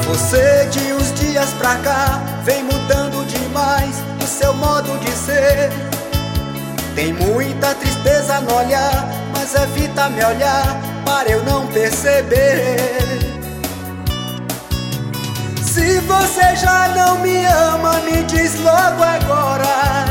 Você de uns dias pra cá vem mudando demais o seu modo de ser. Tem muita tristeza no olhar, mas evita me olhar para eu não perceber. Se você já não me ama, me diz logo agora.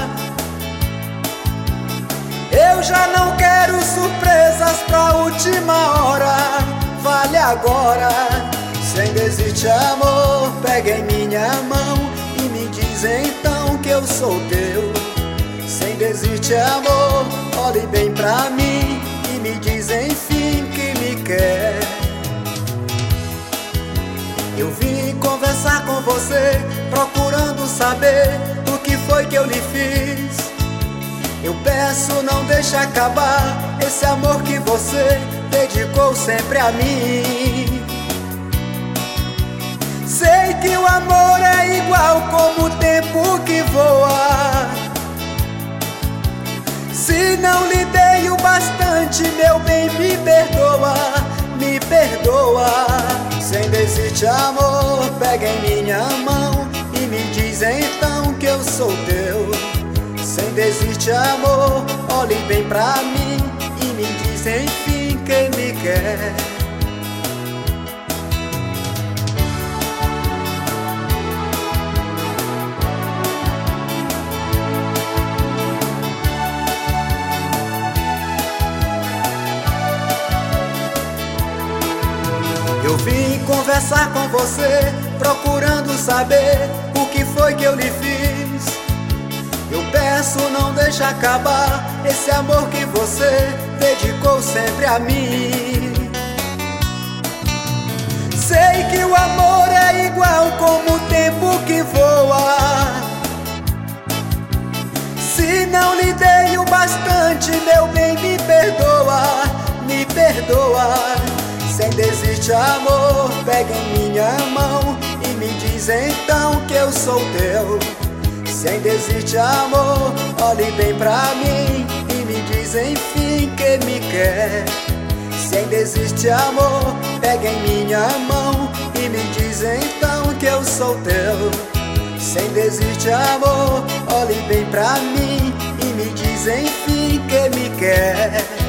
Eu já não quero surpresas pra última hora. Vale agora. Sem desistir, amor, pega em minha mão e me diz então que eu sou teu. Sem desistir, amor, olhe bem pra mim e me diz enfim que me quer. Eu vim conversar com você, procurando saber o que foi que eu lhe fiz. Eu peço, não deixe acabar esse amor que você dedicou sempre a mim. Sei que o amor é igual como o tempo que voa. Se não lhe dei o bastante, meu bem, me perdoa, me perdoa. Sem desistir, amor, pega em minha mão e me diz então que eu sou teu. Sem desistir, amor, olhe bem pra mim e me diz enfim quem me quer. Eu vim conversar com você, procurando saber o que foi que eu lhe fiz. Eu peço, não deixe acabar esse amor que você dedicou sempre a mim. Sei que o amor é igual como o tempo que voa. Se não lhe dei o bastante, meu bem, me perdoa, me perdoa. Sem desistir, amor, pega em minha mão e me diz então que eu sou teu. Sem desistir, amor, olhe bem pra mim e me diz enfim que me quer. Sem desistir, amor, pega em minha mão e me diz então que eu sou teu. Sem desistir, amor, olhe bem pra mim e me diz enfim que me quer.